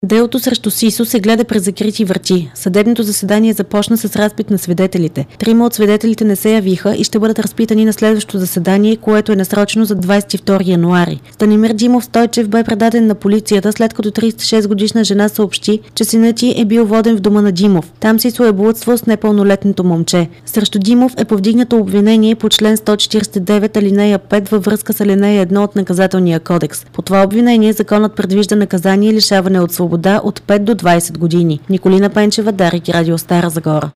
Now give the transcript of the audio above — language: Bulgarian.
Делото срещу Сисо се гледа през закрити врати. Съдебното заседание започна с разпит на свидетелите. 3 от свидетелите не се явиха и ще бъдат разпитани на следващото заседание, което е насрочено за 22 януари. Станимир Димов Стойчев бе предаден на полицията, след като 36-годишна жена съобщи, че синът ти е бил воден в дома на Димов. Там Сисо е блудствал с непълнолетното момче. Срещу Димов е повдигнато обвинение по член 149 алинея 5 във връзка с алинея 1 от Наказателния кодекс. По това обвинение законът предвижда наказание лишаване от свобода от 5 до 20 години. Николина Пенчева, Дарик, Радио Стара Загора.